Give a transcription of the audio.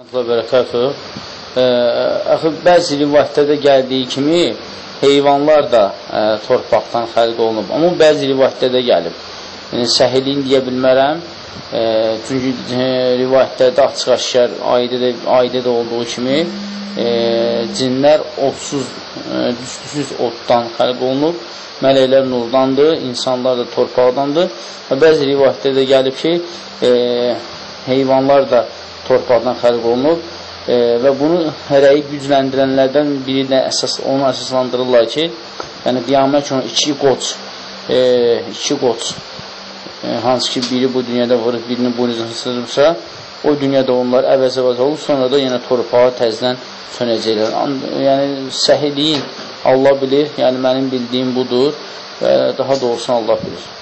Bəzi rivayətlərdə gəldiyi kimi heyvanlar da torpaqdan xəlq olunub. Amma bəzi rivayətlərdə gəlib. Səhiliyini deyə bilmərəm. Çünki rivayətlərdə açıq-aşkar aydə də olduğu kimi cinlər düzsüz oddan xəlq olunub. Mələklər nurdandır, insanlar da torpaqdandır. Bəzi rivayətlərdə gəlib ki, heyvanlar da torpaqdan xəlq olunub və bunu hərəyi gücləndirənlərdən biri də onu əsaslandırırlar ki, yəni qiyamət günü iki qoç, hansı ki biri bu dünyada vurub, birinin buynuzunu sırırsa, o dünyada onlar əvəz-əvəz olur, sonra da yenə torpağa təzdən sönəcəklər. Yəni səhiliyin Allah bilir, yəni mənim bildiyim budur və daha doğrusunu Allah bilir.